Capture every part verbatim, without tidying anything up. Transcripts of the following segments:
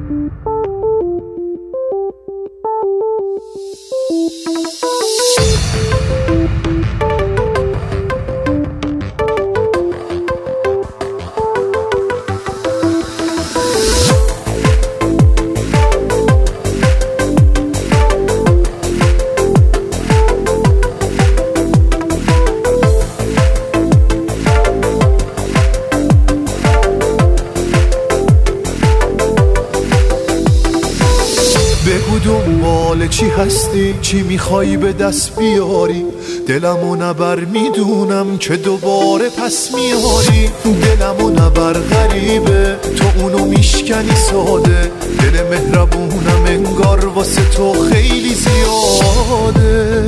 بگو دنبال چی هستی، چی میخوای به دست بیاری؟ دلمو نبر میدونم که دوباره پس میاری. دلمو نبر غریبه، تو اونو میشکنی ساده. دل مهربونم انگار واسه تو خیلی زیاده.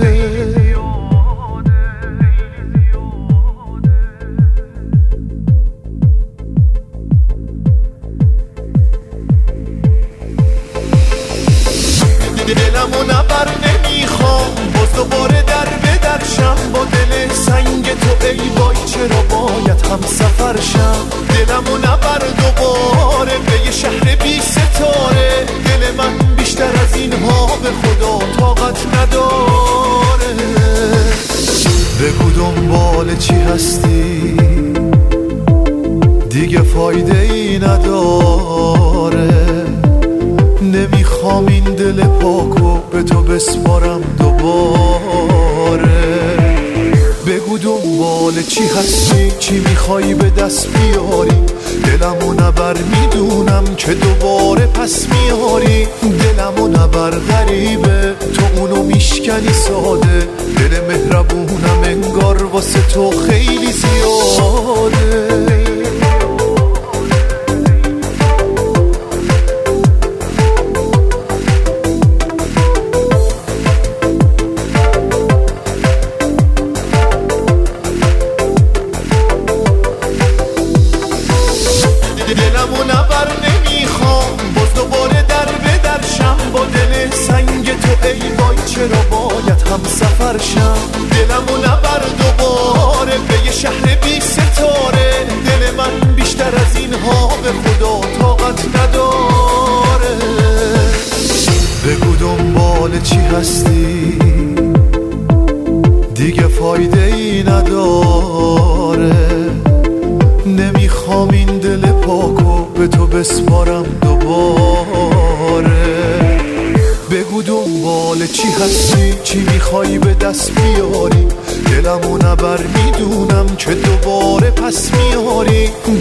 دلمو نبر نمیخوام باز دوباره در به درشم. با دل سنگ تو ای وای چرا باید هم سفر شم. دلمو نبر دوباره به یه شهر بی ستاره. دل من بیشتر از اینها به خدا طاقت نداره. بگو دنبال چی هستی، دیگه فایده ای نداره. نمیخوام این دل پاکو به تو بسپارم دوباره. بگو دنبال چی هستی، چی میخوای به دست بیاری؟ دلمو نبر میدونم که دوباره پس میاری. دلمو نبر غریبه، تو اونو میشکنی ساده. دل مهربونم انگار واسه تو خیلی زیاده. دلمو نبر نمیخوام باز دوباره در به درشم. با دل سنگ تو ای وای چرا باید هم سفر شم. دلمو نبر دوباره به یه شهر بی ستاره. دل من بیشتر از اینها به خدا طاقت نداره. بگو دنبال چی هستی، دیگه فایده ای نداره. نمیخوام این دل پاکو به تو بسپارم دوباره. بگو دنبال چی هستی، چی میخوای به دست بیاری؟ دلمو نبر میدونم که دوباره پس میاری.